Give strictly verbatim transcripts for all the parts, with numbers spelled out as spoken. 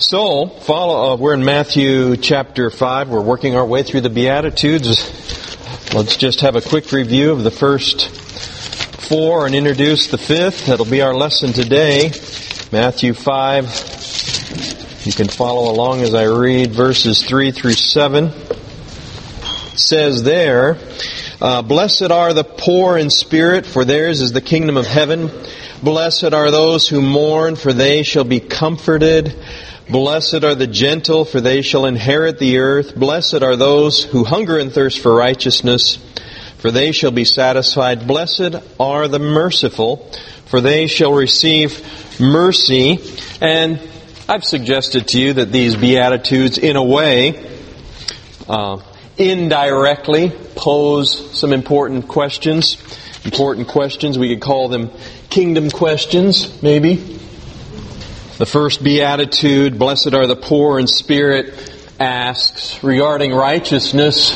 So, follow. Uh, we're in Matthew chapter five. We're working our way through the Beatitudes. Let's just have a quick review of the first four and introduce the fifth. That'll be our lesson today. Matthew five. You can follow along as I read verses three through seven. It says there, uh, Blessed are the poor in spirit, for theirs is the kingdom of heaven. Blessed are those who mourn, for they shall be comforted. Blessed are the gentle, for they shall inherit the earth. Blessed are those who hunger and thirst for righteousness, for they shall be satisfied. Blessed are the merciful, for they shall receive mercy. And I've suggested to you that these Beatitudes, in a way, uh, indirectly pose some important questions. Important questions, we could call them kingdom questions, maybe. The first Beatitude, Blessed are the poor in spirit, asks regarding righteousness,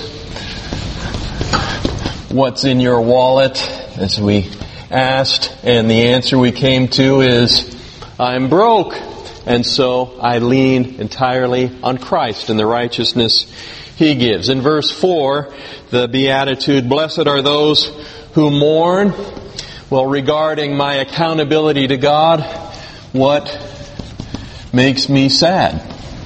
what's in your wallet, as we asked, and the answer we came to is, I'm broke, and so I lean entirely on Christ and the righteousness He gives. In verse four, the Beatitude, Blessed are those who mourn. Well, regarding my accountability to God, what makes me sad?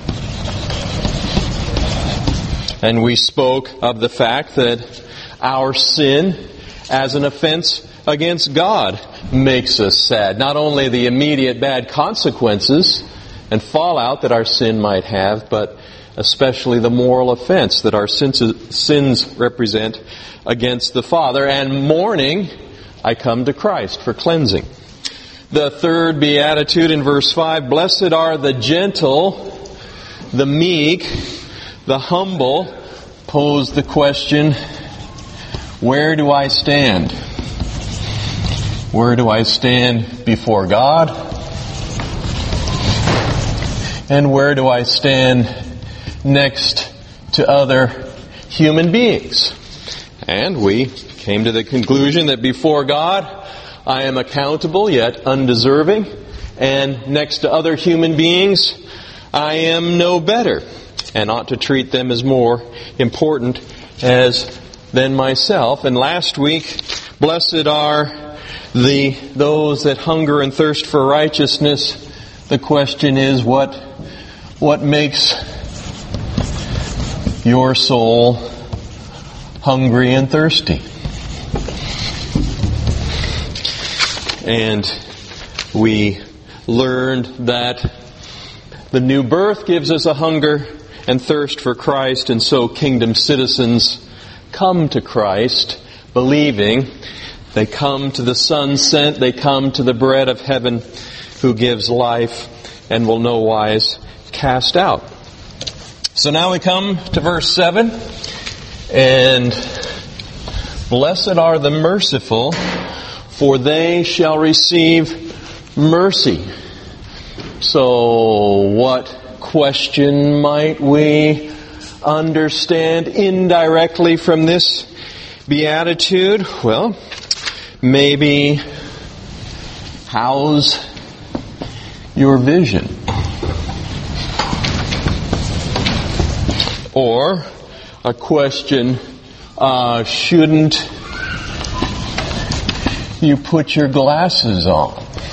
And we spoke of the fact that our sin as an offense against God makes us sad. Not only the immediate bad consequences and fallout that our sin might have, but especially the moral offense that our sins, sins represent against the Father. And mourning, I come to Christ for cleansing. The third Beatitude in verse five, Blessed are the gentle, the meek, the humble, pose the question, where do I stand? Where do I stand before God? And where do I stand next to other human beings? And we came to the conclusion that before God, I am accountable yet undeserving, and next to other human beings, I am no better, and ought to treat them as more important as than myself. And last week, blessed are the those that hunger and thirst for righteousness. The question is, what what makes your soul hungry and thirsty? And we learned that the new birth gives us a hunger and thirst for Christ, and so kingdom citizens come to Christ believing. They come to the Son sent, they come to the bread of heaven who gives life and will no wise cast out. So now we come to verse seven, and blessed are the merciful, for they shall receive mercy. So what question might we understand indirectly from this Beatitude? Well, maybe, how's your vision? Or a question, uh, shouldn't you put your glasses on?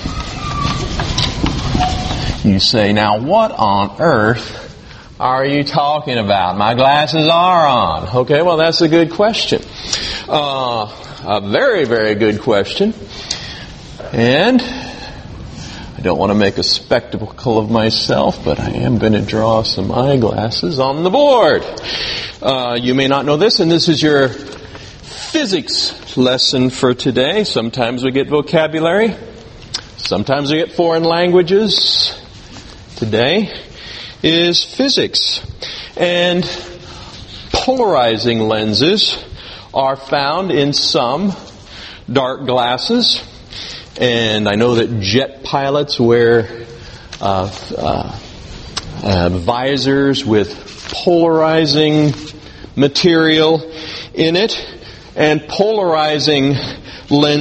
You say, now what on earth are you talking about? My glasses are on. Okay, well that's a good question. Uh, a very, very good question. And I don't want to make a spectacle of myself, but I am going to draw some eyeglasses on the board. Uh, you may not know this, and this is your physics lesson for today. Sometimes we get vocabulary. Sometimes we get foreign languages. Today is physics. And polarizing lenses are found in some dark glasses. And I know that jet pilots wear uh, uh, uh, visors with polarizing material in it. And polarizing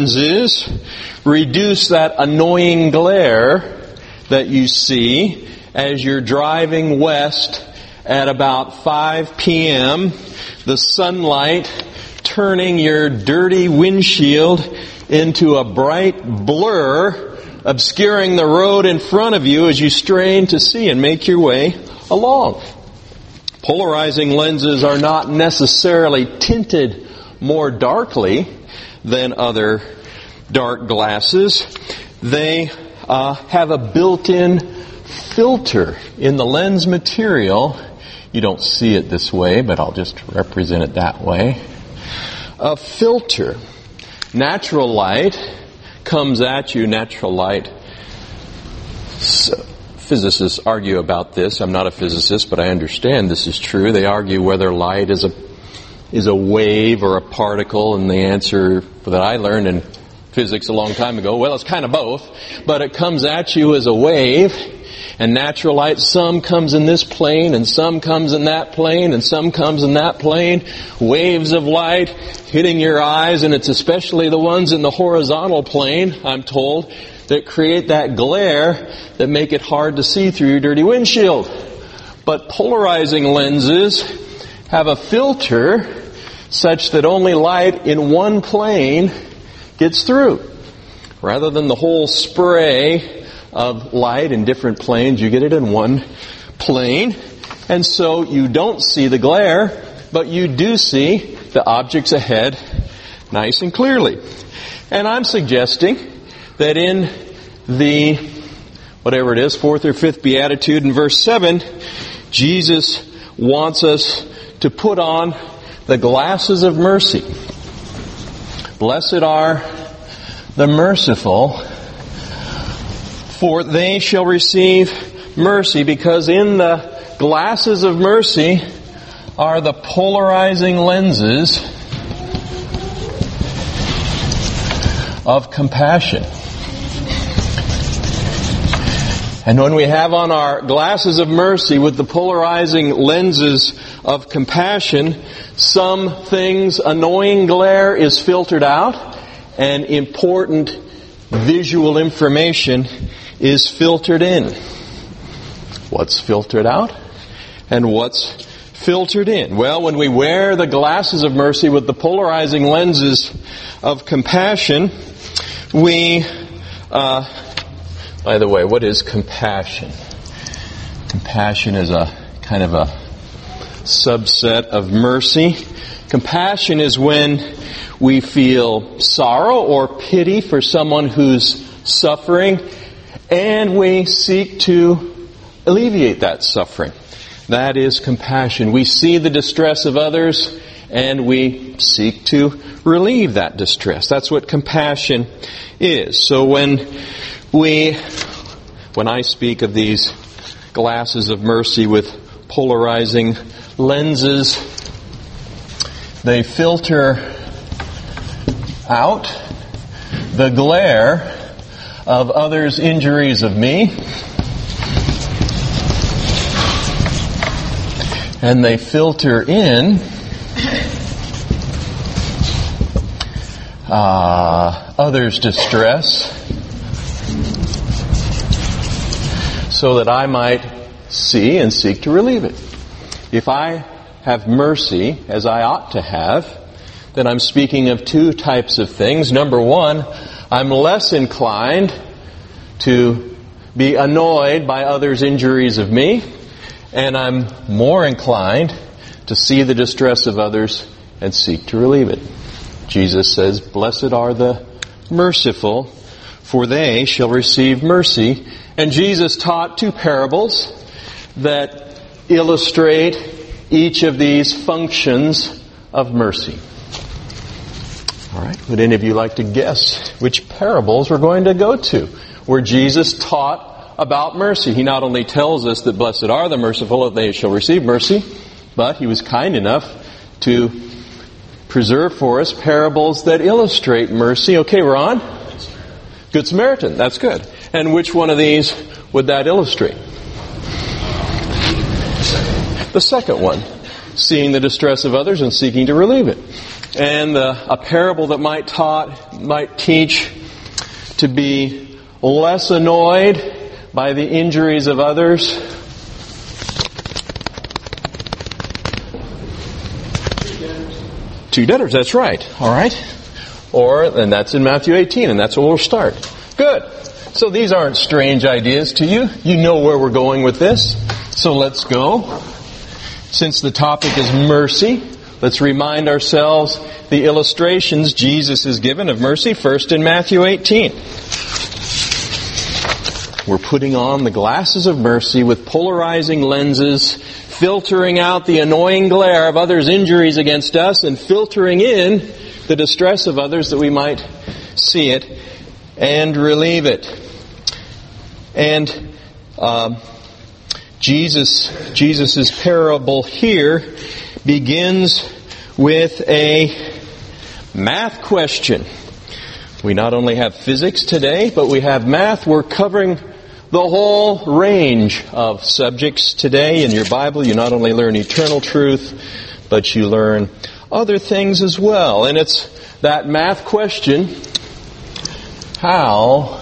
lenses reduce that annoying glare that you see as you're driving west at about five p.m., the sunlight turning your dirty windshield into a bright blur, obscuring the road in front of you as you strain to see and make your way along. Polarizing lenses are not necessarily tinted more darkly than other dark glasses. They uh, have a built-in filter in the lens material. You don't see it this way, but I'll just represent it that way. A filter. Natural light comes at you. Natural light. So, physicists argue about this. I'm not a physicist, but I understand this is true. They argue whether light is a is a wave or a particle, and the answer that I learned in physics a long time ago, well, it's kind of both, but it comes at you as a wave. And natural light, some comes in this plane, and some comes in that plane, and some comes in that plane. Waves of light hitting your eyes, and it's especially the ones in the horizontal plane, I'm told, that create that glare that make it hard to see through your dirty windshield. But polarizing lenses have a filter such that only light in one plane gets through. Rather than the whole spray of light in different planes, you get it in one plane. And so you don't see the glare, but you do see the objects ahead nice and clearly. And I'm suggesting that in the, whatever it is, fourth or fifth beatitude in verse seven, Jesus wants us to put on the glasses of mercy. Blessed are the merciful, for they shall receive mercy, because in the glasses of mercy are the polarizing lenses of compassion. And when we have on our glasses of mercy with the polarizing lenses of compassion, some things, annoying glare is filtered out, and important visual information is filtered in. What's filtered out and what's filtered in? Well, when we wear the glasses of mercy with the polarizing lenses of compassion, we, uh, by the way, what is compassion? Compassion is a kind of a subset of mercy. Compassion is when we feel sorrow or pity for someone who's suffering, and we seek to alleviate that suffering. That is compassion. We see the distress of others, and we seek to relieve that distress. That's what compassion is. So when we, when I speak of these glasses of mercy with polarizing lenses, they filter out the glare of others' injuries of me, and they filter in uh, others' distress, so that I might see and seek to relieve it. If I have mercy, as I ought to have, then I'm speaking of two types of things. Number one, I'm less inclined to be annoyed by others' injuries of me, and I'm more inclined to see the distress of others and seek to relieve it. Jesus says, "Blessed are the merciful, for they shall receive mercy." And Jesus taught two parables that illustrate each of these functions of mercy. All right, would any of you like to guess which parables we're going to go to where Jesus taught about mercy? He not only tells us that blessed are the merciful, that they shall receive mercy, but he was kind enough to preserve for us parables that illustrate mercy. Okay, we're on? Good Samaritan. That's good. And which one of these would that illustrate? The second one, seeing the distress of others and seeking to relieve it. And uh, a parable that might taught, might teach to be less annoyed by the injuries of others? Two debtors. Two debtors, that's right. All right. Or, and that's in Matthew eighteen, and that's where we'll start. Good. So these aren't strange ideas to you. You know where we're going with this. So let's go. Since the topic is mercy, let's remind ourselves the illustrations Jesus has given of mercy first in Matthew eighteen. We're putting on the glasses of mercy with polarizing lenses, filtering out the annoying glare of others' injuries against us and filtering in the distress of others that we might see it and relieve it. And um, Jesus, Jesus's parable here begins with a math question. We not only have physics today, but we have math. We're covering the whole range of subjects today. In your Bible, you not only learn eternal truth, but you learn other things as well. And it's that math question, how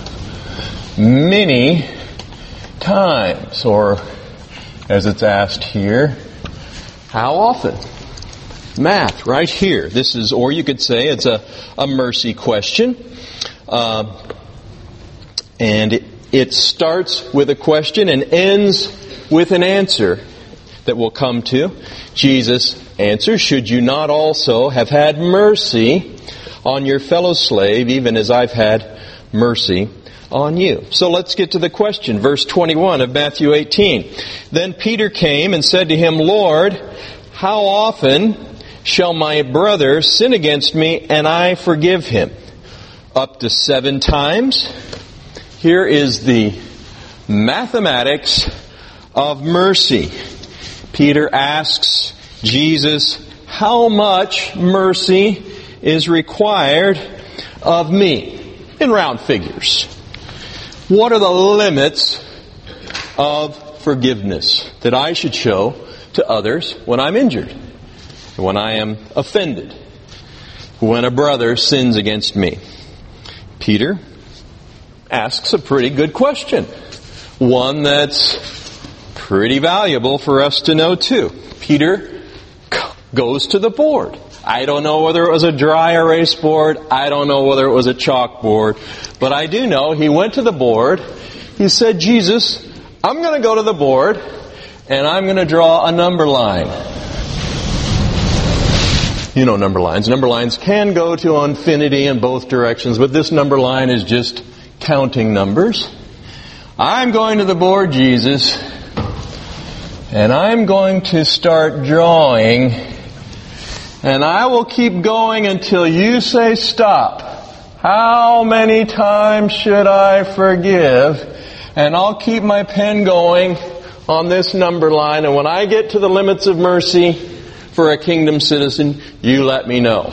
many times, or as it's asked here, how often? Math, right here. This is, or you could say it's a, a mercy question. Uh, and it, it starts with a question and ends with an answer that we'll come to. Jesus answers, should you not also have had mercy on your fellow slave, even as I've had mercy on you? So let's get to the question. Verse twenty-one of Matthew eighteen. Then Peter came and said to him, Lord, how often shall my brother sin against me and I forgive him? Up to seven times? Here is the mathematics of mercy. Peter asks Jesus, how much mercy is required of me? In round figures. What are the limits of forgiveness that I should show to others when I'm injured, when I am offended, when a brother sins against me? Peter asks a pretty good question. One that's pretty valuable for us to know too. Peter goes to the board. I don't know whether it was a dry erase board. I don't know whether it was a chalkboard. But I do know he went to the board. He said, Jesus, I'm going to go to the board and I'm going to draw a number line. You know number lines. Number lines can go to infinity in both directions, but this number line is just counting numbers. I'm going to the board, Jesus, and I'm going to start drawing, and I will keep going until you say stop. How many times should I forgive? And I'll keep my pen going on this number line, and when I get to the limits of mercy for a kingdom citizen, you let me know.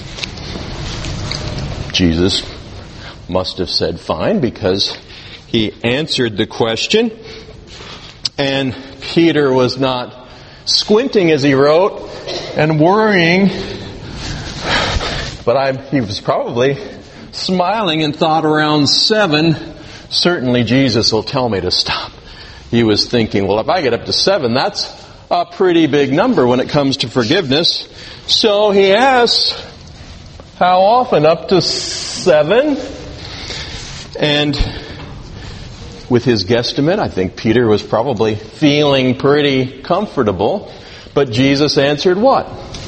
Jesus must have said fine, because he answered the question, and Peter was not squinting as he wrote and worrying, but I, he was probably smiling and thought around seven, certainly Jesus will tell me to stop. He was thinking, well, if I get up to seven, that's a pretty big number when it comes to forgiveness. So he asks, how often? Up to seven? And with his guesstimate, I think Peter was probably feeling pretty comfortable. But Jesus answered what?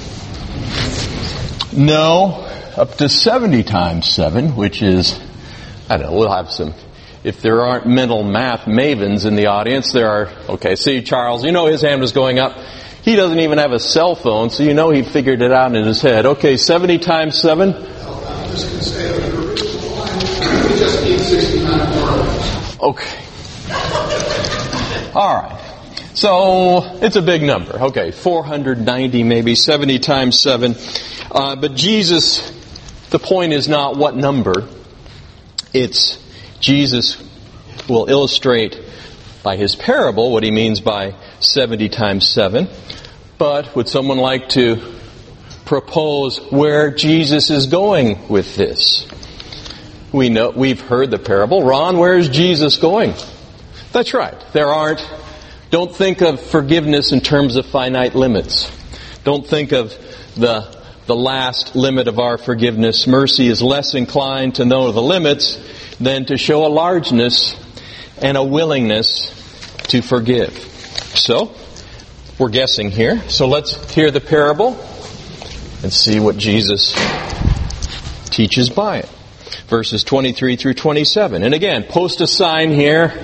No, up to seventy times seven, which is, I don't know, we'll have some, if there aren't mental math mavens in the audience, there are, okay, see Charles, you know his hand was going up. He doesn't even have a cell phone, so you know he figured it out in his head. Okay, seventy times seven? I'm just going to say that the original line, we just need sixty-nine more. Okay. All right. So, it's a big number. Okay, four hundred ninety maybe, seventy times seven. Uh, but Jesus, the point is not what number. It's Jesus will illustrate by his parable what he means by seventy times seven. But would someone like to propose where Jesus is going with this? We know, we've heard the parable. Ron, where is Jesus going? That's right. There aren't, don't think of forgiveness in terms of finite limits. Don't think of the, the last limit of our forgiveness. Mercy is less inclined to know the limits than to show a largeness and a willingness to forgive. So, we're guessing here. So let's hear the parable and see what Jesus teaches by it. Verses twenty-three through twenty-seven. And again, post a sign here.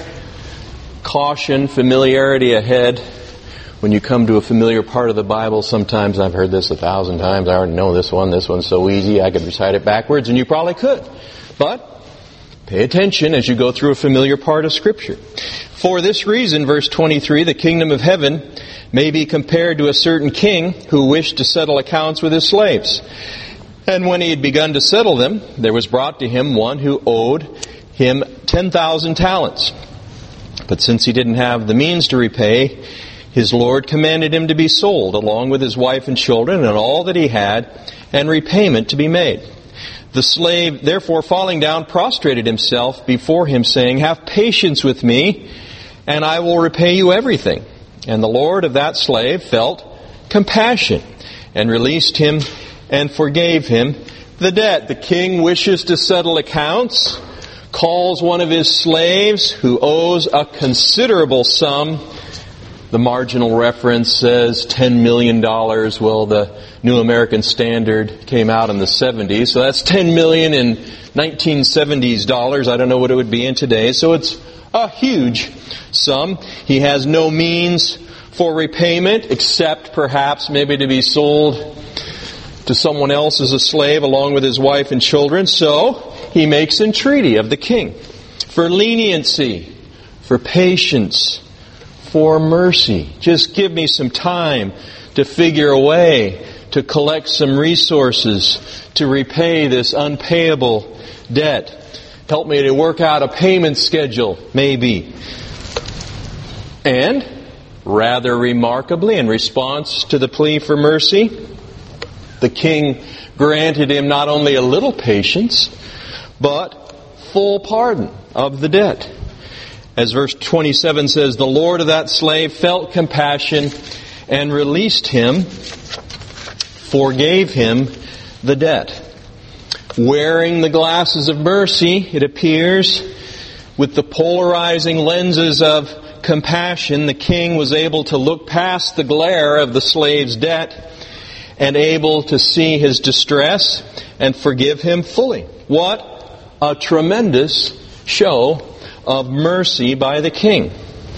Caution, familiarity ahead. When you come to a familiar part of the Bible, sometimes I've heard this a thousand times. I already know this one. This one's so easy. I could recite it backwards, and you probably could. But pay attention as you go through a familiar part of Scripture. For this reason, verse twenty-three, the kingdom of heaven may be compared to a certain king who wished to settle accounts with his slaves. And when he had begun to settle them, there was brought to him one who owed him ten thousand talents. But since he didn't have the means to repay, his Lord commanded him to be sold, along with his wife and children and all that he had, and repayment to be made. The slave, therefore, falling down, prostrated himself before him, saying, "Have patience with me, and I will repay you everything." And the Lord of that slave felt compassion, and released him, and forgave him the debt. The king wishes to settle accounts, calls one of his slaves who owes a considerable sum. The marginal reference says ten million dollars. Well, the New American Standard came out in the seventies, so that's ten million dollars in nineteen seventies dollars. I don't know what it would be in today. So it's a huge sum. He has no means for repayment, except perhaps maybe to be sold to someone else as a slave along with his wife and children. So he makes entreaty of the king for leniency, for patience, for mercy. Just give me some time to figure a way to collect some resources to repay this unpayable debt. Help me to work out a payment schedule, maybe. And, rather remarkably, in response to the plea for mercy, the king granted him not only a little patience, but full pardon of the debt. As verse twenty-seven says, the Lord of that slave felt compassion and released him, forgave him the debt. Wearing the glasses of mercy, it appears, with the polarizing lenses of compassion, the king was able to look past the glare of the slave's debt and able to see his distress and forgive him fully. What a tremendous show of mercy by the king.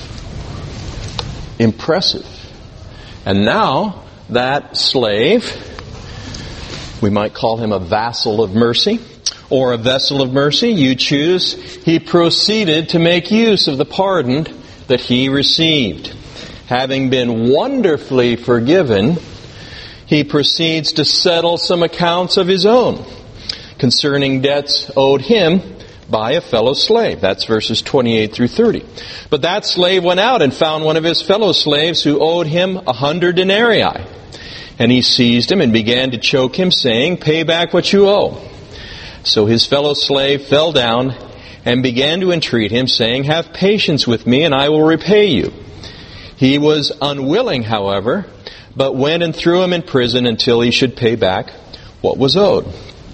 Impressive. And now that slave, we might call him a vassal of mercy or a vessel of mercy, you choose, he proceeded to make use of the pardon that he received. Having been wonderfully forgiven, he proceeds to settle some accounts of his own concerning debts owed him by a fellow slave. That's verses twenty-eight through thirty. But that slave went out and found one of his fellow slaves who owed him a hundred denarii. And he seized him and began to choke him, saying, "Pay back what you owe." So his fellow slave fell down and began to entreat him, saying, "Have patience with me, and I will repay you." He was unwilling, however, but went and threw him in prison until he should pay back what was owed.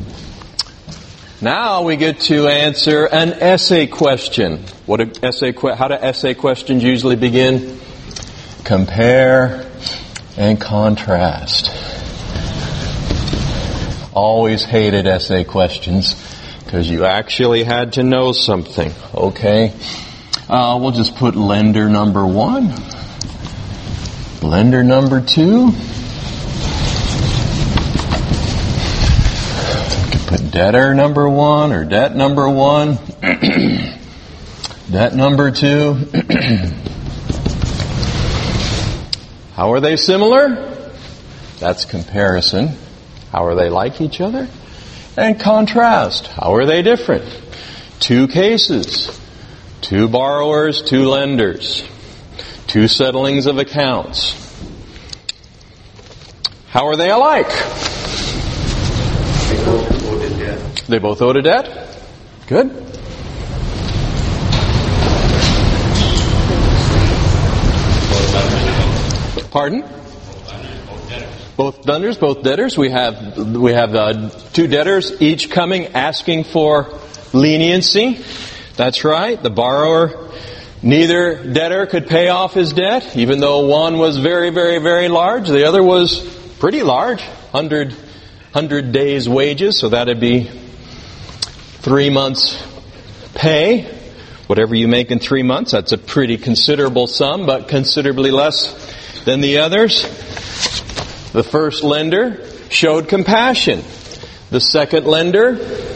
Now we get to answer an essay question. What a essay que- how do essay questions usually begin? Compare and contrast. Always hated essay questions because you actually had to know something. Okay, uh, we'll just put lender number one, lender number two. Put debtor number one or debt number one, debt number two. How are they similar? That's comparison. How are they like each other? And contrast. How are they different? Two cases. Two borrowers, two lenders. Two settlings of accounts. How are they alike? They both owed a debt. Good. Pardon? Both debtors, both debtors. We have we have uh, two debtors, each coming asking for leniency. That's right. The borrower, neither debtor could pay off his debt, even though one was very, very, very large. The other was pretty large, hundred hundred days' wages. So that'd be three months' pay. Whatever you make in three months, that's a pretty considerable sum, but considerably less than the others. The first lender showed compassion. The second lender,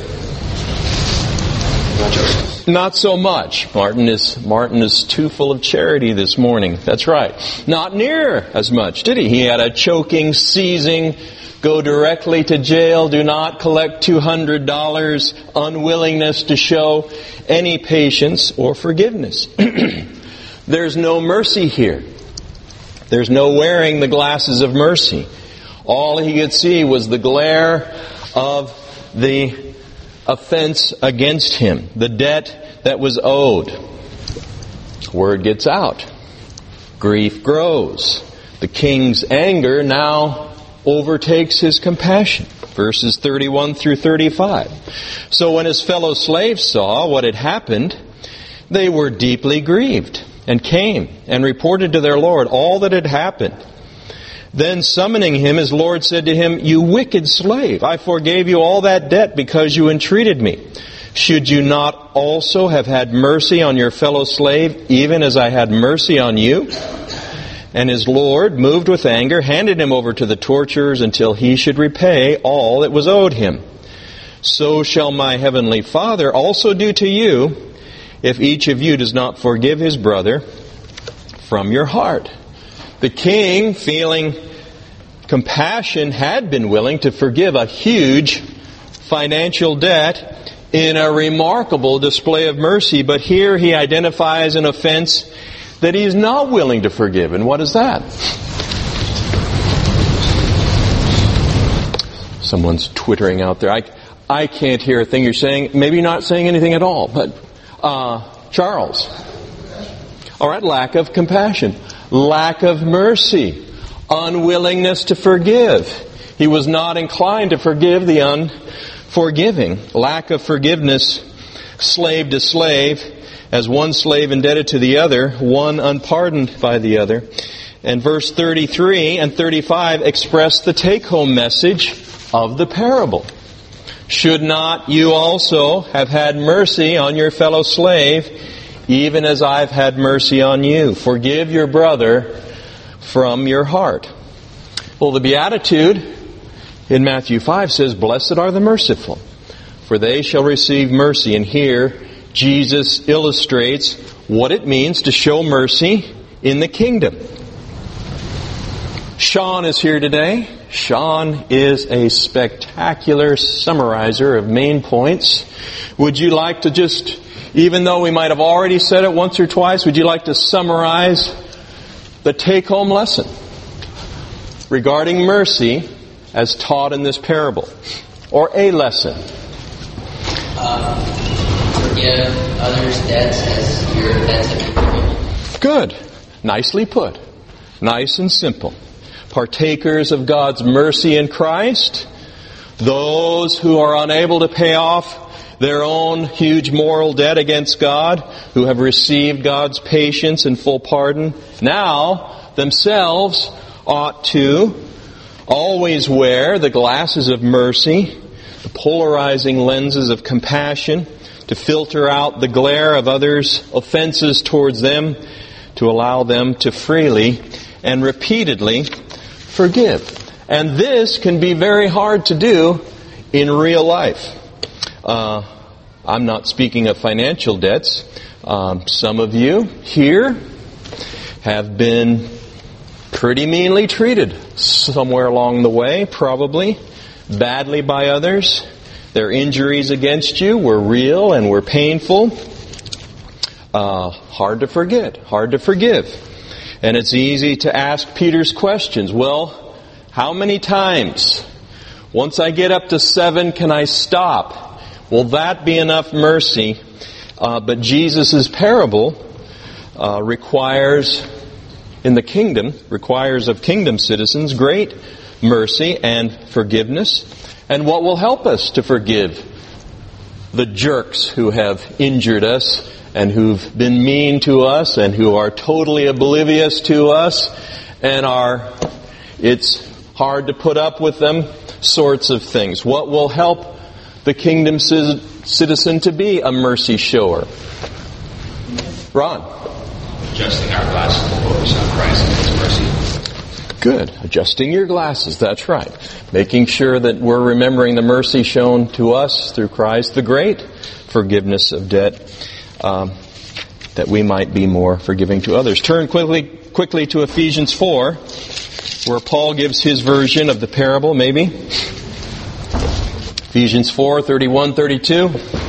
not so much. Martin is Martin is too full of charity this morning. That's right. Not near as much, did he? He had a choking, seizing, go directly to jail, do not collect two hundred dollars, unwillingness to show any patience or forgiveness. There's no mercy here. There's no wearing the glasses of mercy. All he could see was the glare of the offense against him, the debt that was owed. Word gets out. Grief grows. The king's anger now overtakes his compassion. Verses thirty-one through thirty-five. So when his fellow slaves saw what had happened, they were deeply grieved, and came and reported to their Lord all that had happened. Then summoning him, his Lord said to him, "You wicked slave, I forgave you all that debt because you entreated me. Should you not also have had mercy on your fellow slave, even as I had mercy on you?" And his Lord, moved with anger, handed him over to the torturers until he should repay all that was owed him. So shall my heavenly Father also do to you, if each of you does not forgive his brother from your heart. The king, feeling compassion, had been willing to forgive a huge financial debt in a remarkable display of mercy, but here he identifies an offense that he's not willing to forgive. And what is that? Someone's twittering out there. I, I can't hear a thing you're saying. Maybe you're not saying anything at all, but Uh, Charles. All right, lack of compassion. Lack of mercy. Unwillingness to forgive. He was not inclined to forgive the unforgiving. Lack of forgiveness, slave to slave, as one slave indebted to the other, one unpardoned by the other. And verse thirty-three and thirty-five express the take-home message of the parable. Should not you also have had mercy on your fellow slave, even as I've had mercy on you? Forgive your brother from your heart. Well, the Beatitude in Matthew five says, "Blessed are the merciful, for they shall receive mercy." And here, Jesus illustrates what it means to show mercy in the kingdom. Sean is here today. Sean is a spectacular summarizer of main points. Would you like to just, even though we might have already said it once or twice, would you like to summarize the take-home lesson regarding mercy as taught in this parable? Or a lesson? Um, forgive others' debts as your debts have been forgiven. Good. Nicely put. Nice and simple. Partakers of God's mercy in Christ, those who are unable to pay off their own huge moral debt against God, who have received God's patience and full pardon, now themselves ought to always wear the glasses of mercy, the polarizing lenses of compassion, to filter out the glare of others' offenses towards them, to allow them to freely and repeatedly forgive. And this can be very hard to do in real life. Uh, I'm not speaking of financial debts. Um, some of you here have been pretty meanly treated somewhere along the way, probably badly by others. Their injuries against you were real and were painful. Uh, hard to forget, hard to forgive. And it's easy to ask Peter's questions. Well, how many times? Once I get up to seven, can I stop? Will that be enough mercy? Uh, but Jesus' parable uh, requires in the kingdom requires of kingdom citizens great mercy and forgiveness. And what will help us to forgive the jerks who have injured us and who've been mean to us and who are totally oblivious to us and are, it's hard to put up with them, sorts of things. What will help the kingdom citizen to be a mercy shower? Ron? Adjusting our glasses to focus on Christ and His mercy. Good. Adjusting your glasses, that's right. Making sure that we're remembering the mercy shown to us through Christ, the great forgiveness of debt, um, that we might be more forgiving to others. Turn quickly, quickly to Ephesians four, where Paul gives his version of the parable, maybe. Ephesians four, thirty-one, thirty-two.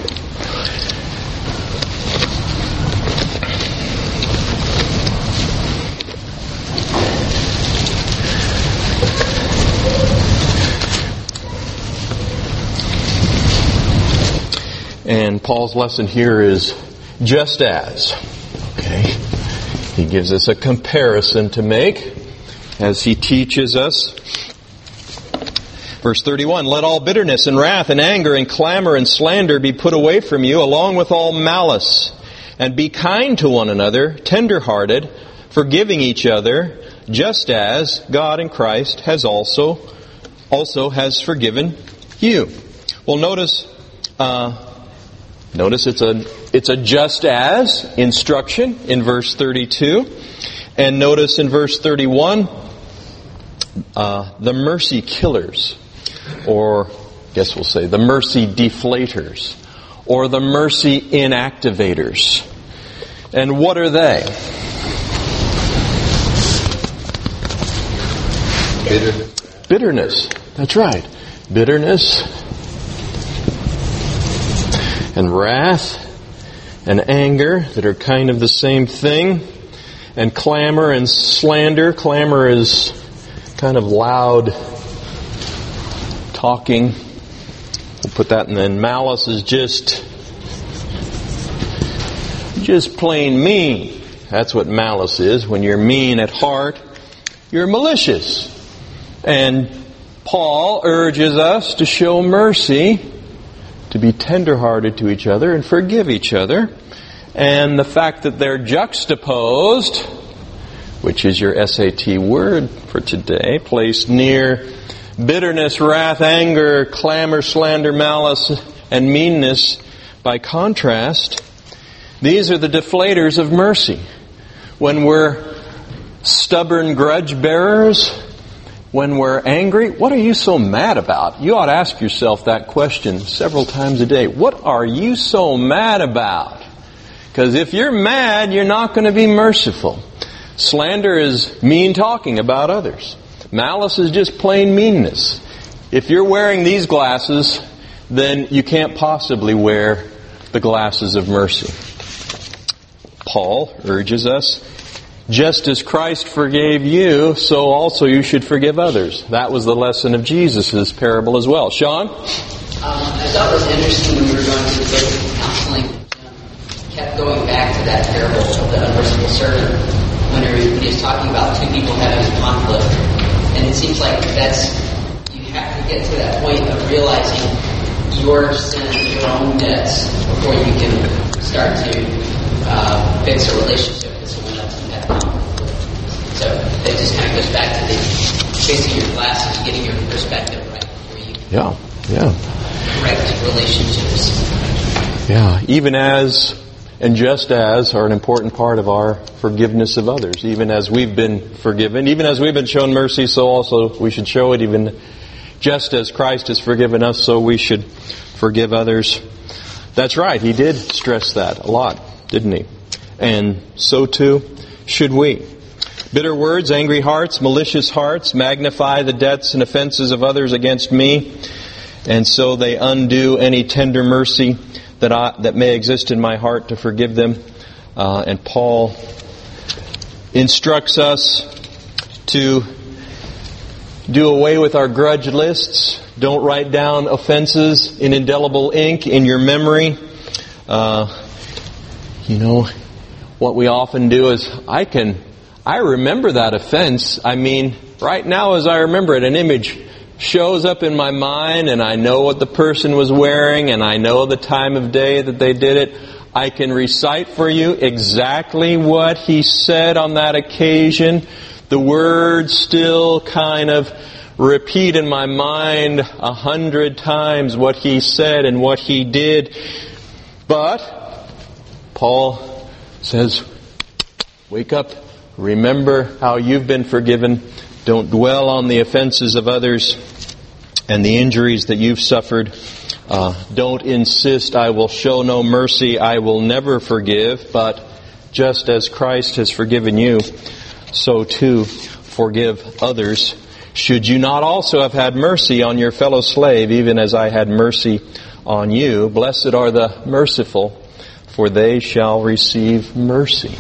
And Paul's lesson here is just as. Okay. He gives us a comparison to make as he teaches us. Verse thirty-one, let all bitterness and wrath and anger and clamor and slander be put away from you, along with all malice. And be kind to one another, tender-hearted, forgiving each other, just as God in Christ has also, also has forgiven you. Well, notice, uh, notice it's a, it's a just as instruction in verse thirty-two. And notice in verse thirty-one, uh, the mercy killers. Or, I guess we'll say, the mercy deflators, or the mercy inactivators. And what are they? Bitterness. Bitterness. That's right. Bitterness and wrath and anger that are kind of the same thing. And clamor and slander. Clamor is kind of loud talking. We'll put that in. Then malice is just just plain mean. That's what malice is. When you're mean at heart, you're malicious. And Paul urges us to show mercy, to be tenderhearted to each other and forgive each other. And the fact that they're juxtaposed, which is your S A T word for today, placed near bitterness, wrath, anger, clamor, slander, malice, and meanness. By contrast, these are the deflators of mercy. When we're stubborn grudge bearers, when we're angry, what are you so mad about? You ought to ask yourself that question several times a day. What are you so mad about? Because if you're mad, you're not going to be merciful. Slander is mean talking about others. Malice is just plain meanness. If you're wearing these glasses, then you can't possibly wear the glasses of mercy. Paul urges us, just as Christ forgave you, so also you should forgive others. That was the lesson of Jesus' parable as well. Sean? Um, I thought it was interesting when we were going through the book of counseling, um, kept going back to that parable of the unmerciful servant when he, when he was talking about two people having a conflict. And it seems like that's, you have to get to that point of realizing your sin, your own debts, before you can start to uh, fix a relationship with someone else in that conflict. So it just kind of goes back to the fixing your glasses, getting your perspective right before you Yeah, yeah. correct relationships. Yeah, even as and just as are an important part of our forgiveness of others. Even as we've been forgiven, even as we've been shown mercy, so also we should show it. Even just as Christ has forgiven us, so we should forgive others. That's right, he did stress that a lot, didn't he? And so too should we. Bitter words, angry hearts, malicious hearts magnify the debts and offenses of others against me, and so they undo any tender mercy that I, that may exist in my heart to forgive them. Uh, and Paul instructs us to do away with our grudge lists. Don't write down offenses in indelible ink in your memory. Uh, you know, what we often do is, I can, I remember that offense. I mean, right now as I remember it, an image shows up in my mind, and I know what the person was wearing, and I know the time of day that they did it. I can recite for you exactly what he said on that occasion. The words still kind of repeat in my mind a hundred times what he said and what he did. But Paul says, wake up, remember how you've been forgiven. Don't dwell on the offenses of others and the injuries that you've suffered. Uh, don't insist, I will show no mercy, I will never forgive. But just as Christ has forgiven you, so too forgive others. Should you not also have had mercy on your fellow slave, even as I had mercy on you? Blessed are the merciful, for they shall receive mercy.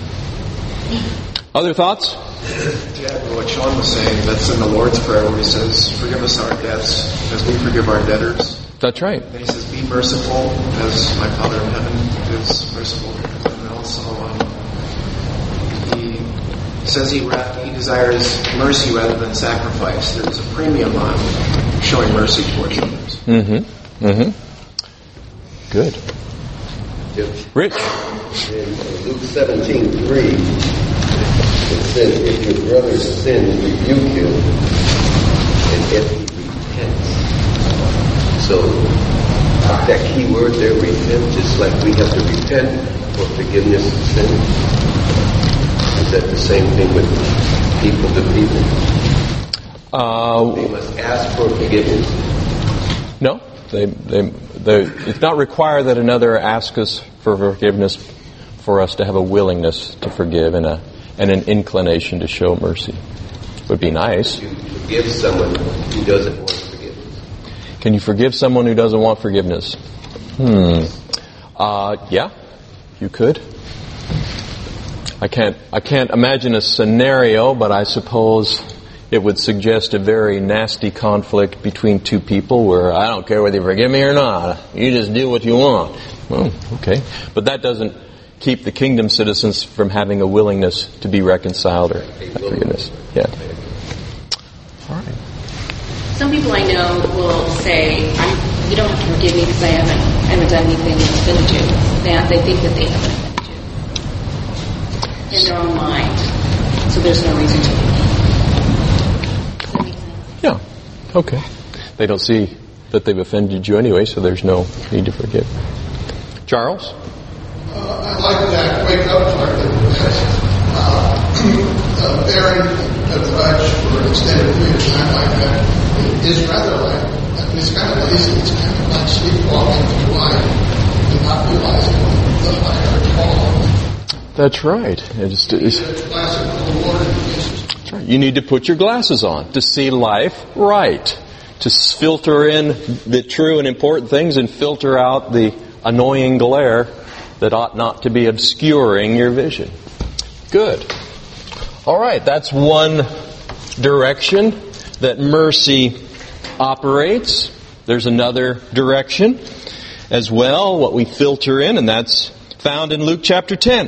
Other thoughts? Yeah, what Sean was saying, that's in the Lord's Prayer where he says, forgive us our debts as we forgive our debtors. That's right. Then he says, be merciful as my Father in heaven is merciful. And also, um, he says he, he desires mercy rather than sacrifice. There's a premium on showing mercy towards others. Mm-hmm. Mm-hmm. Good. Yep. Rich? In Luke seventeen three, it says, if your brother sins, rebuke him, and if he repents. So, that key word there, repent, just like we have to repent for forgiveness of sin. Is that the same thing with people to people? Uh, they must ask for forgiveness. No, they, they, they, it's not required that another ask us for forgiveness for us to have a willingness to forgive and a and an inclination to show mercy. Would be nice. You forgive someone who doesn't want forgiveness. Can you forgive someone who doesn't want forgiveness? Hmm. Uh, yeah, you could. I can't. I can't imagine a scenario, but I suppose it would suggest a very nasty conflict between two people where I don't care whether you forgive me or not. You just do what you want. Well, okay. But that doesn't keep the kingdom citizens from having a willingness to be reconciled or have forgiveness. Yeah. All right. Some people I know will say, I'm, you don't have to forgive me because I haven't, I haven't done anything that's offended you. They, they think that they haven't offended you in their own mind. So there's no reason to forgive. Does that make sense? Yeah. Okay. They don't see that they've offended you anyway, so there's no need to forgive. Charles? Uh, I like that wake up part that says uh, uh, bearing a grudge for an extended period of time like that is rather like, I mean, it's kind of lazy. It's kind of like sleepwalking through life and not realizing the higher call. That's right. It's, it's, It's classic of the Lord. that's right. You need to put your glasses on to see life right, to filter in the true and important things and filter out the annoying glare that ought not to be obscuring your vision. Good. All right, that's one direction that mercy operates. There's another direction as well, what we filter in, and that's found in Luke chapter ten.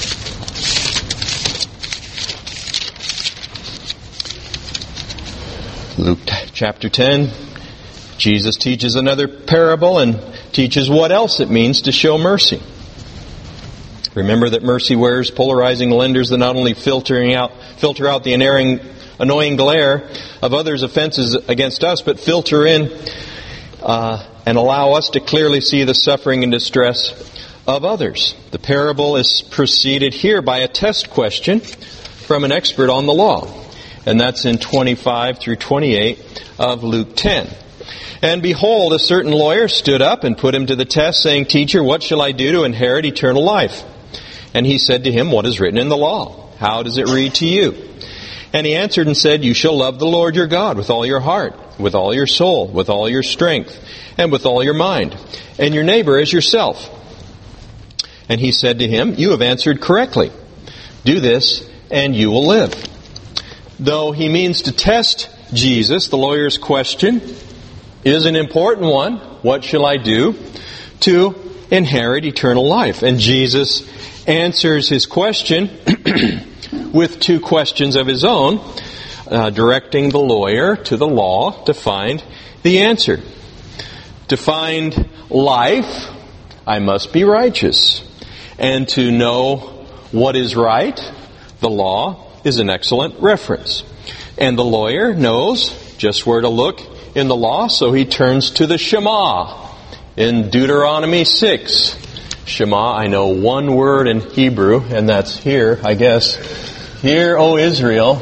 Luke chapter ten, Jesus teaches another parable and teaches what else it means to show mercy. Remember that mercy wears polarizing lenses that not only filtering out, filter out the inerring, annoying glare of others' offenses against us, but filter in uh, and allow us to clearly see the suffering and distress of others. The parable is preceded here by a test question from an expert on the law, and that's in twenty-five through twenty-eight of Luke ten. And behold, a certain lawyer stood up and put him to the test, saying, Teacher, what shall I do to inherit eternal life? And he said to him, What is written in the law? How does it read to you? And he answered and said, You shall love the Lord your God with all your heart, with all your soul, with all your strength, and with all your mind, and your neighbor as yourself. And he said to him, You have answered correctly. Do this, and you will live. Though he means to test Jesus, the lawyer's question is an important one. What shall I do to inherit eternal life? And Jesus answers his question with two questions of his own, uh, directing the lawyer to the law to find the answer. To find life, I must be righteous. And to know what is right, the law is an excellent reference. And the lawyer knows just where to look in the law, so he turns to the Shema in Deuteronomy six. Shema, I know one word in Hebrew, and that's here, I guess. Hear, O Israel.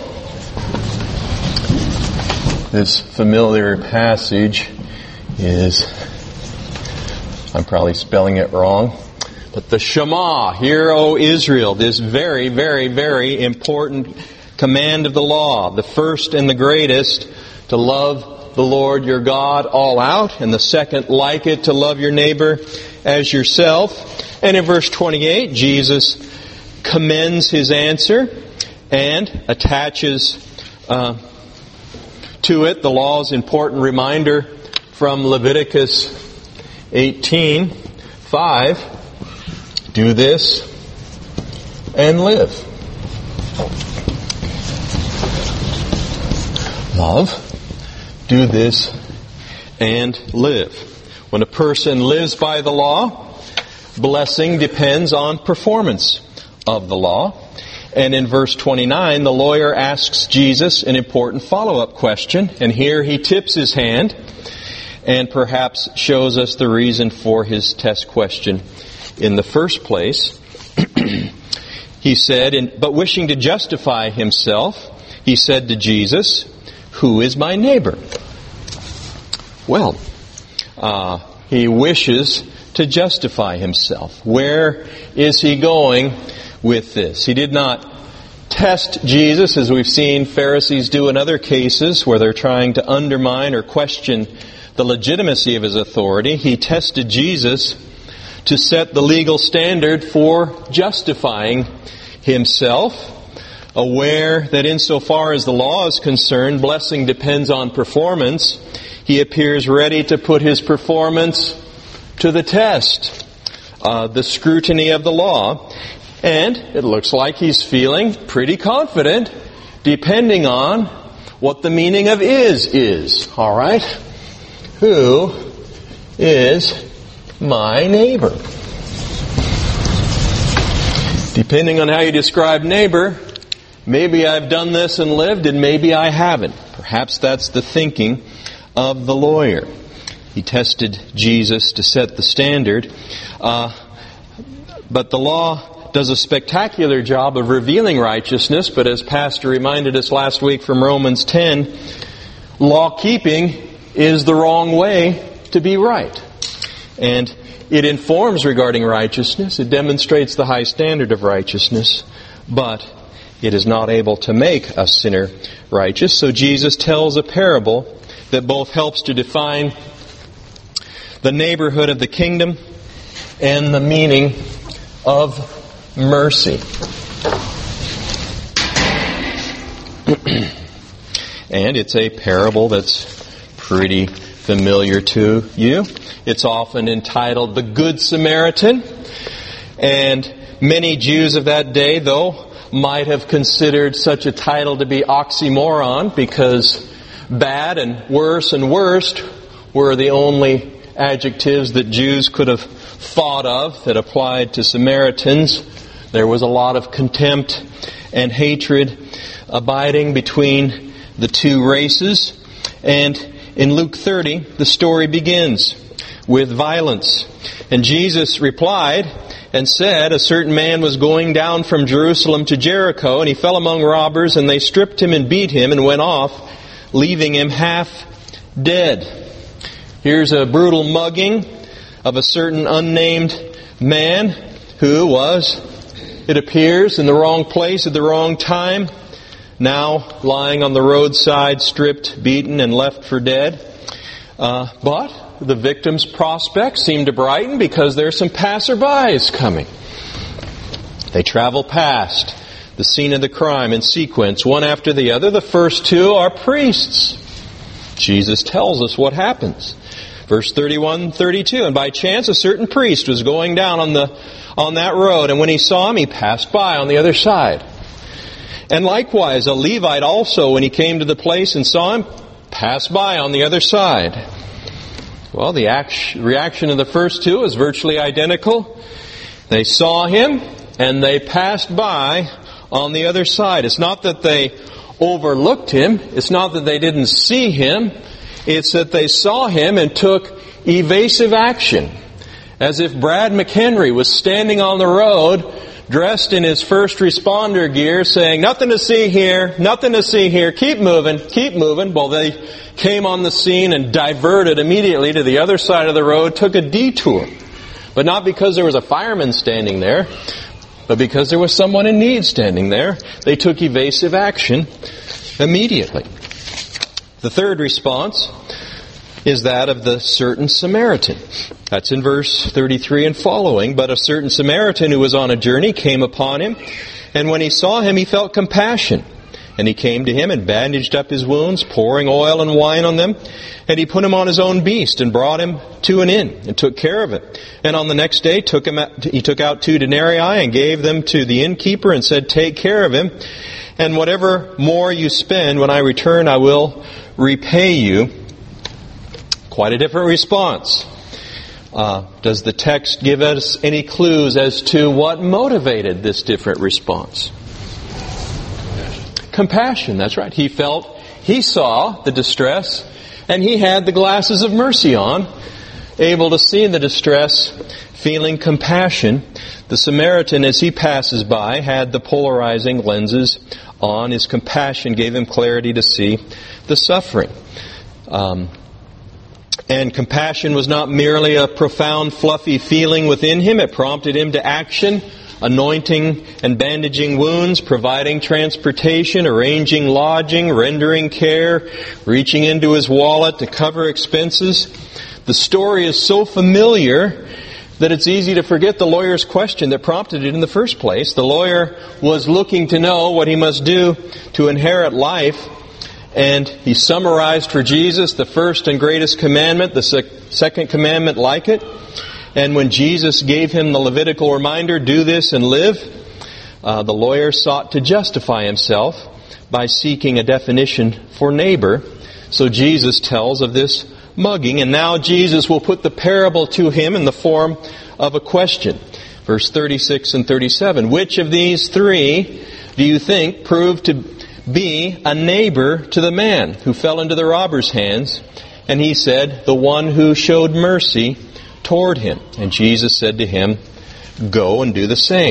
This familiar passage is, I'm probably spelling it wrong, but the Shema, hear, O Israel, this very, very, very important command of the law, the first and the greatest, to love the Lord your God all out, and the second like it, to love your neighbor as yourself. And in verse twenty-eight, Jesus commends his answer and attaches uh, to it the law's important reminder from Leviticus eighteen five. Do this and live. Love, do this and live. When a person lives by the law, blessing depends on performance of the law. And in verse twenty-nine, the lawyer asks Jesus an important follow-up question. And here he tips his hand and perhaps shows us the reason for his test question in the first place. He said, but wishing to justify himself, he said to Jesus, who is my neighbor? Well, uh, he wishes to justify himself. Where is he going with this? He did not test Jesus, as we've seen Pharisees do in other cases where they're trying to undermine or question the legitimacy of his authority. He tested Jesus to set the legal standard for justifying himself, aware that insofar as the law is concerned, blessing depends on performance. He appears ready to put his performance to the test, uh, the scrutiny of the law. And it looks like he's feeling pretty confident, depending on what the meaning of is is. All right? Who is my neighbor? Depending on how you describe neighbor, maybe I've done this and lived, and maybe I haven't. Perhaps that's the thinking of the lawyer. He tested Jesus to set the standard. Uh, but the law does a spectacular job of revealing righteousness, but as Pastor reminded us last week from Romans ten, law-keeping is the wrong way to be right. And it informs regarding righteousness. It demonstrates the high standard of righteousness, but it is not able to make a sinner righteous. So Jesus tells a parable that both helps to define the neighborhood of the kingdom and the meaning of mercy. And it's a parable that's pretty familiar to you. It's often entitled The Good Samaritan. And many Jews of that day, though, might have considered such a title to be oxymoron, because bad and worse and worst were the only adjectives that Jews could have thought of that applied to Samaritans. There was a lot of contempt and hatred abiding between the two races. And in Luke thirty, the story begins with violence. And Jesus replied and said, a certain man was going down from Jerusalem to Jericho, and he fell among robbers, and they stripped him and beat him and went off, leaving him half dead. Here's a brutal mugging of a certain unnamed man who was, it appears, in the wrong place at the wrong time, now lying on the roadside, stripped, beaten, and left for dead. Uh, but the victim's prospects seem to brighten because there's some passerbys coming. They travel past the scene of the crime in sequence, one after the other. The first two are priests. Jesus tells us what happens. Verse thirty-one, thirty-two. And by chance a certain priest was going down on the on that road, and when he saw him, he passed by on the other side. And likewise, a Levite also, when he came to the place and saw him, passed by on the other side. Well, the act- reaction of the first two is virtually identical. They saw him and they passed by on the other side. It's not that they overlooked him. It's not that they didn't see him. It's that they saw him and took evasive action. As if Brad McHenry was standing on the road, dressed in his first responder gear, saying, nothing to see here, nothing to see here, keep moving, keep moving. Well, they came on the scene and diverted immediately to the other side of the road, took a detour. But not because there was a fireman standing there, but because there was someone in need standing there. They took evasive action immediately. The third response is that of the certain Samaritan. That's in verse thirty-three and following. But a certain Samaritan who was on a journey came upon him, and when he saw him, he felt compassion. And he came to him and bandaged up his wounds, pouring oil and wine on them. And he put him on his own beast and brought him to an inn and took care of it. And on the next day took him out, he took out two denarii and gave them to the innkeeper and said, take care of him. And whatever more you spend, when I return, I will repay you. Quite a different response. Uh, does the text give us any clues as to what motivated this different response? Compassion, that's right. He felt, he saw the distress, and he had the glasses of mercy on, able to see the distress, feeling compassion. The Samaritan, as he passes by, had the polarizing lenses on. His compassion gave him clarity to see the suffering. Um, and compassion was not merely a profound, fluffy feeling within him. It prompted him to action. Anointing and bandaging wounds, providing transportation, arranging lodging, rendering care, reaching into his wallet to cover expenses. The story is so familiar that it's easy to forget the lawyer's question that prompted it in the first place. The lawyer was looking to know what he must do to inherit life, and he summarized for Jesus the first and greatest commandment, the sec- second commandment like it. And when Jesus gave him the Levitical reminder, do this and live, uh, the lawyer sought to justify himself by seeking a definition for neighbor. So Jesus tells of this mugging, and now Jesus will put the parable to him in the form of a question. Verse thirty-six and thirty-seven, which of these three do you think proved to be a neighbor to the man who fell into the robber's hands? And he said, the one who showed mercy toward him. And Jesus said to him, go and do the same.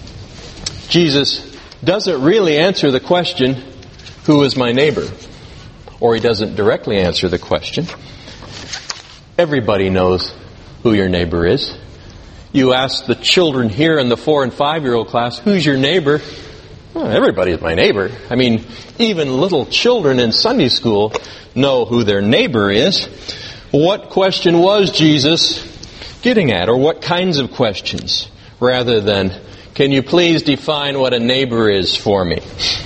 Jesus doesn't really answer the question, who is my neighbor? Or he doesn't directly answer the question. Everybody knows who your neighbor is. You ask the children here in the four and five-year-old class, who's your neighbor? Well, everybody is my neighbor. I mean, even little children in Sunday school know who their neighbor is. What question was Jesus getting at, or what kinds of questions, rather than, can you please define what a neighbor is for me?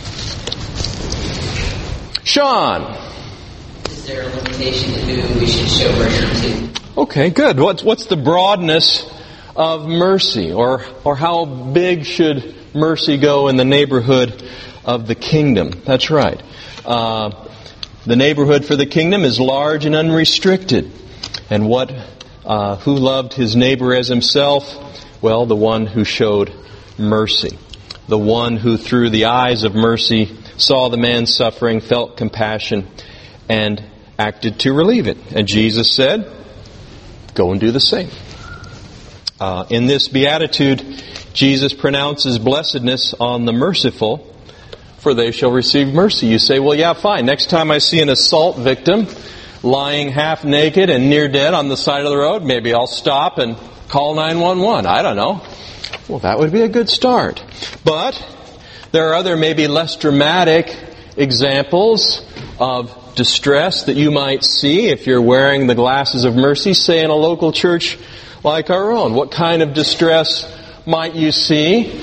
Sean. Is there a limitation to who we should show mercy to? Okay, good. What's what's the broadness of mercy, or or how big should mercy go in the neighborhood of the kingdom? That's right. Uh, the neighborhood for the kingdom is large and unrestricted, and what? Uh, who loved his neighbor as himself? Well, the one who showed mercy. The one who through the eyes of mercy saw the man suffering, felt compassion, and acted to relieve it. And Jesus said, go and do the same. Uh, in this beatitude, Jesus pronounces blessedness on the merciful, for they shall receive mercy. You say, well, yeah, fine. Next time I see an assault victim lying half naked and near dead on the side of the road, maybe I'll stop and call nine one one. I don't know. Well, that would be a good start. But there are other maybe less dramatic examples of distress that you might see if you're wearing the glasses of mercy, say in a local church like our own. What kind of distress might you see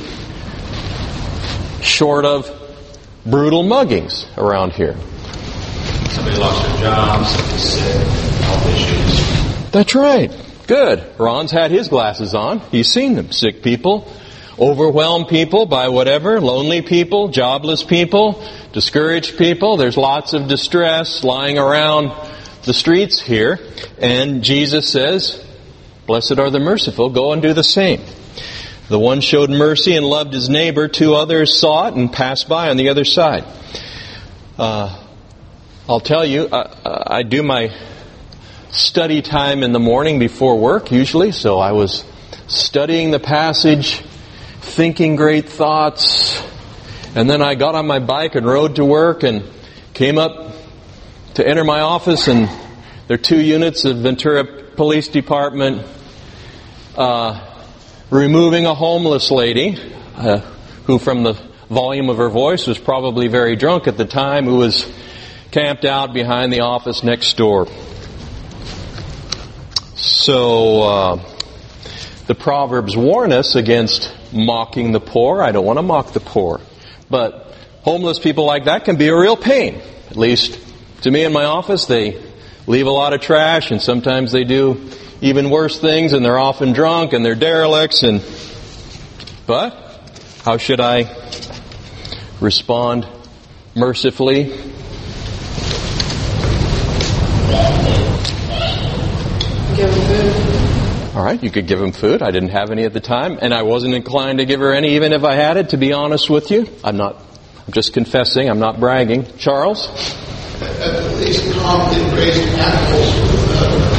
short of brutal muggings around here? Somebody lost their job, somebody's sick, health issues. That's right. Good. Ron's had his glasses on. He's seen them. Sick people. overwhelmed people by whatever, lonely people, jobless people, discouraged people. There's lots of distress lying around the streets here. And Jesus says, blessed are the merciful, go and do the same. The one showed mercy and loved his neighbor. Two others saw it and passed by on the other side. Uh, I'll tell you, I, I do my study time in the morning before work usually. So I was studying the passage, thinking great thoughts. And then I got on my bike and rode to work and came up to enter my office. And there are two units of Ventura Police Department uh, removing a homeless lady uh, who, from the volume of her voice, was probably very drunk at the time, who was camped out behind the office next door. So uh, the Proverbs warn us against mocking the poor. I don't want to mock the poor. But homeless people like that can be a real pain. At least to me in my office, they leave a lot of trash, and sometimes they do even worse things, and they're often drunk and they're derelicts. And but how should I respond mercifully? Give them food. All right, you could give them food. I didn't have any at the time, and I wasn't inclined to give her any, even if I had it, to be honest with you. I'm not, I'm just confessing, I'm not bragging. Charles? At least calmly raised animals with uh,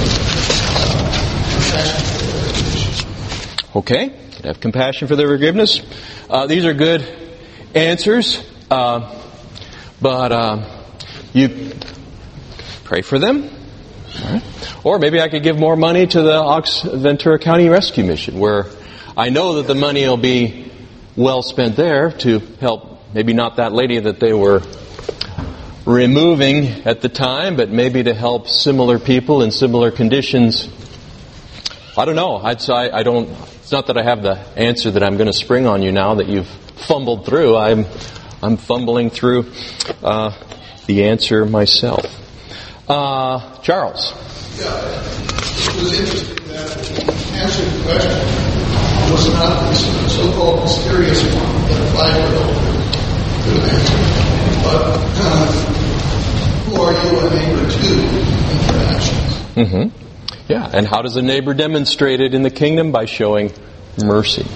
Okay, could have compassion for their forgiveness. Uh, these are good answers, uh, but uh, you pray for them. All right. Or maybe I could give more money to the Ox Ventura County Rescue Mission, where I know that the money will be well spent there to help, maybe not that lady that they were removing at the time, but maybe to help similar people in similar conditions. I don't know. I'd say I don't. It's not that I have the answer that I'm going to spring on you now that you've fumbled through. I'm I'm fumbling through uh, the answer myself. Uh, Charles. Yeah, it was interesting that the answer to the question was not this so-called mysterious one that applied to the answer, but uh, who are you a neighbor to interactions. Mm-hmm. Yeah, and how does a neighbor demonstrate it in the kingdom? By showing mercy.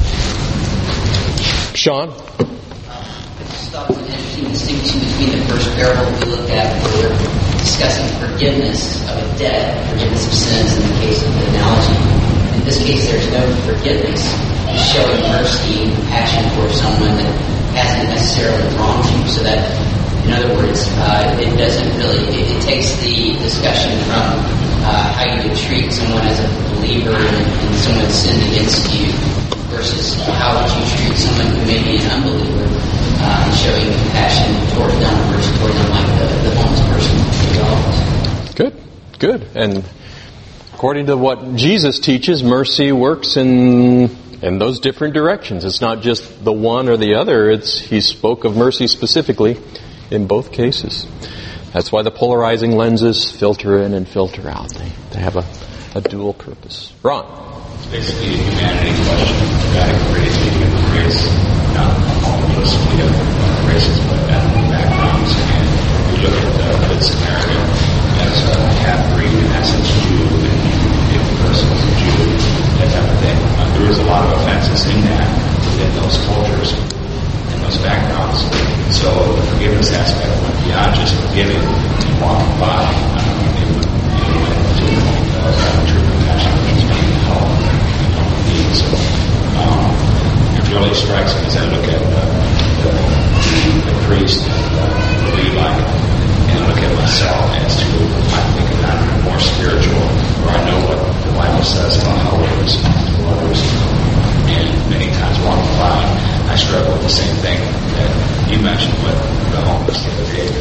Sean? I just thought it was an interesting distinction between the first parable we looked at, where we're discussing forgiveness of a debt, forgiveness of sins in the case of the analogy. In this case, there's no forgiveness. It's showing mercy and compassion for someone that hasn't necessarily wronged you. So that, in other words, uh, it doesn't really, it, it takes the discussion from Uh, how you would treat someone as a believer and, and someone sinned against you versus how would you treat someone who may be an unbeliever uh, and showing compassion toward them versus toward them like the, the homeless person. Good, good. And according to what Jesus teaches, mercy works in in those different directions. It's not just the one or the other. It's He spoke of mercy specifically in both cases. That's why the polarizing lenses filter in and filter out. They, they have a, a dual purpose. Ron? It's basically a humanity question. God created human race, not all of us. We have races, but ethnic backgrounds. And we look at the Good Samaritan as a half-breed, in essence, Jew, and if the person was a Jew, that type of thing. Uh, there was a lot of offenses in that, within those cultures, in those backgrounds. So the forgiveness aspect went beyond just forgiving and walking by. Um, it would, it went to uh, true compassion, which is being helped and need. So um, it really strikes me as I look at the, the, the priest and the, the Levite, and I look at myself as to I think that I'm more spiritual, or I know what the Bible says about how we respond to others. And many times walking by, I struggle with the same thing that you mentioned with the homeless the other day.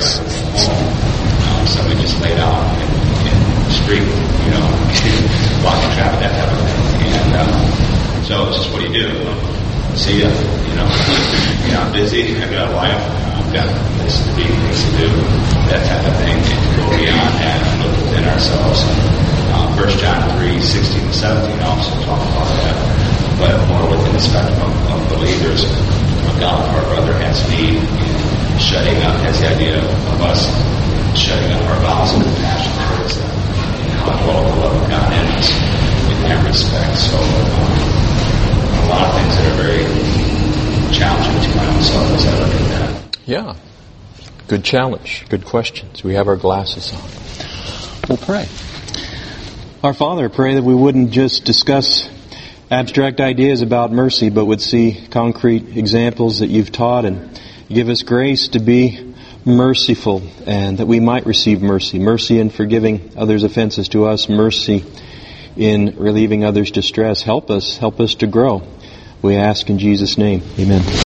Um, somebody just laid out in, in the street, you know, blocking traffic, that type of thing. And um, so it's just what do you do? See ya, you know. You know, I'm busy, I've got a life, I've got places to be, things to do, that type of thing. And to go beyond that and look within ourselves. Um, First John three, sixteen and seventeen also talk about that. but more within the spectrum of, of believers. When God, our brother, has need in shutting up, has the idea of us shutting up our bowels of compassion towards them, and how to dwell the love of God in us in that respect. So um, a lot of things that are very challenging to my own self as I look at that. Yeah. Good challenge. Good questions. We have our glasses on. We'll pray. Our Father, I pray that we wouldn't just discuss abstract ideas about mercy, but would see concrete examples that you've taught, and give us grace to be merciful, and that we might receive mercy. Mercy in forgiving others' offenses to us. Mercy in relieving others' distress. Help us. Help us to grow. We ask in Jesus' name. Amen.